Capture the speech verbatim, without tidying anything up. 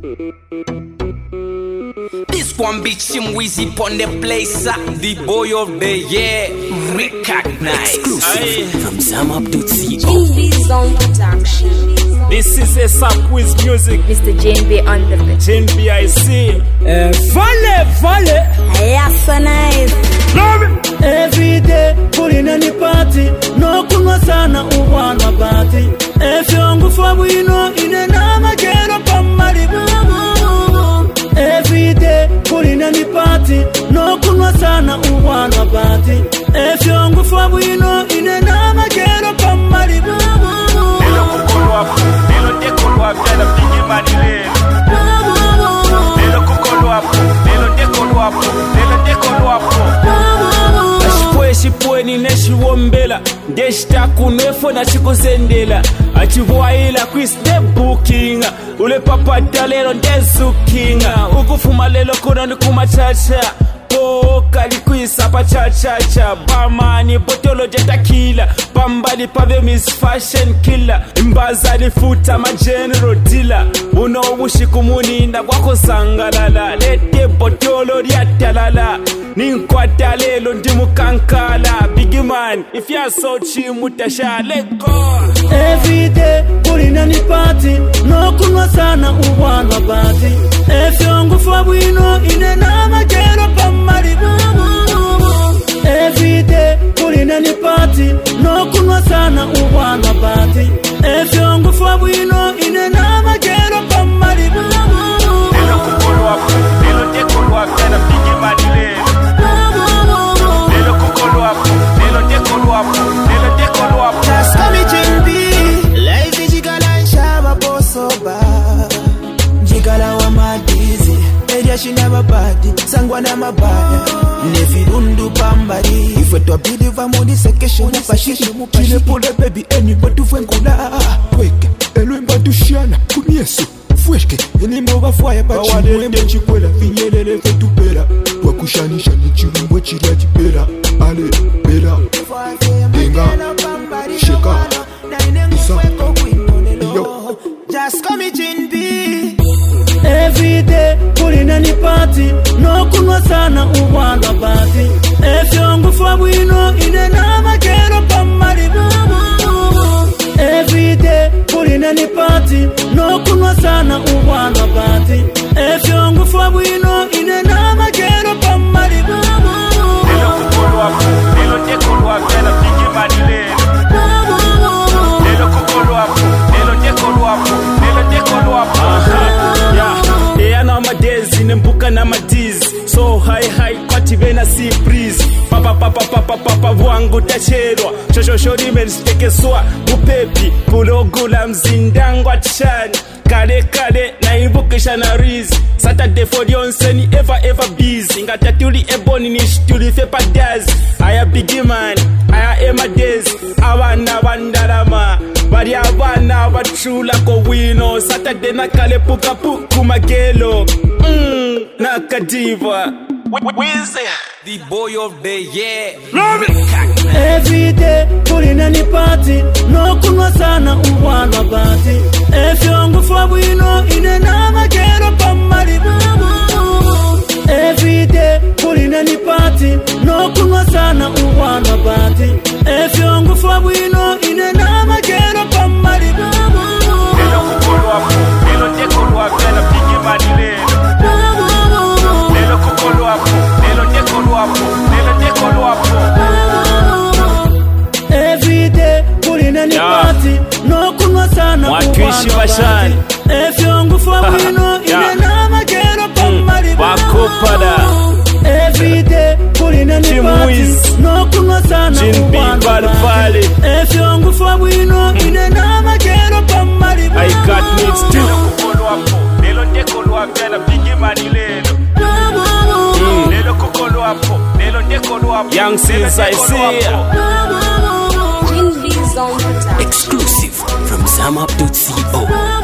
This one bitch him Wheezy on the place, uh, the boy of the year, recognized. Exclusive from Zam up dot co. This is a Sam Quiz music. Mister Jane B on the bit. Jane B I C. Uh, volley, volley. Yeah, so nice. Every day, pulling any party. No kunwa sana uwana party. If you want for we know in a nama get up on Malibu. Every day, pulling any party. No kunwa sana uwana party. If you want for we know in a nama get up on Malibu. Hello, Kukolo Apo. Hello, Dekolo Apo. Hello, Biggie Manile. Hello, Kukolo Apo. Hello, Dekolo Apo. Hello, Dekolo Apo. Shipwe ni neshi wombela Deshta kunwefo na chikuzendela Achivuaila Chris de booking Ule papa dalero dezukinga Ukufuma lelo kuna ni kumachacha Poka likwisa pa cha cha cha Bamani botolo jeta killer Bambali pave miss fashion killer Mbaza ni futa ma general dealer Uno wushi kumuninda wako sangalala Lete botolo riatalala Ninkwata lelo ndimu kankala Biggie man, if you're so chill mutasha, let go. Every day, pulling any party. No kunwa sana uwana party. If you want for we know in a nama get up on Malibu. Every day, pulling any party. No kunwa sana uwana party. If you want for we know in a nama get up on Malibu. Hello Kukolo Apo, hello Dekolo Apo, hello Biggie Manile. Hello Kukolo Apo, hello Dekolo Apo, hello Dekolo Apo. Just call me Jimby. Life is jigala nshaba bosoba. Jigala wa madizi. Media she never body. Sangwa na mabaya. Nefirundu pambari. Ifwe to biliva mudi sekeshe mupashishi mupashishi. Kile pole baby anybody fwenkula. Kweke, elu mbadu shiana kumiesu. Fweshke, eni mboga fwaya bachi mwembe chikwela. Finyelele fetupera. Wakushanisha ni chirumwe chiri achipera. Ale, pera. Denga, sheka, isa, yo. Just call me Jimby. Every day, pulling any party. No kunwa sana uwana party. If you want for we know in a nama get up on Malibu. Every day, pulling any party. No kunwa sana uwana party. If you want for we know in a nama get up on Malibu. Hello Kukolo Apo, hello Dekolo Apo, hello Biggie Manile. Hello Kukolo Apo, hello Dekolo Apo, hello Dekolo Apo. Yeah, yeah, na madezi nembuka na madizi. So high high kwati vena sea breeze. Papa papa papa papa wangu tachelwa. Shosho shori menstekezwa mupepi. Pulogula mzindangwa tshani. Kale kale na invokesha na riz. Saturday for the onseni ever ever busy. Ngatatuli eboni ni shtuli fepa daz. Aya Biggie man, aya ema days. Awana wandarama. Bari abana batshula ko wino. Saturday na kale puka puku magelo. Mmm, nakadiva. Wheezy, the boy of the year, recognized. Every day, pulling any party. No kunwa sana uwana party. If you want for we know in a nama get up on Malibu. Every day, pulling any party. No kunwa sana uwana party. If you want for we know in a nama get up on Malibu. hello Kukolo Apo, hello Dekolo Apo, hello Biggie Manile. Hello Kukolo Apo, hello Dekolo Apo, hello Dekolo Apo. Every day, pulling any Yeah. party. No kunwa sana Mwatuishi uwana bashani. party. If you want for we know in Yeah. a nama get up on Malibu. Wakupada. Every day, pulling any Jim party. Wiz. No kunwa sana Jim B. uwana Valley party. Valley. If you want for we know in a nama get up on Malibu. I got needs to. Hello Kukolo Apo, hello Dekolo Apo, hello Biggie Manile. Hello Kukolo Apo, hello Dekolo Apo. Young since I see ya. Jane B's on the Exclusive from Zam up dot co.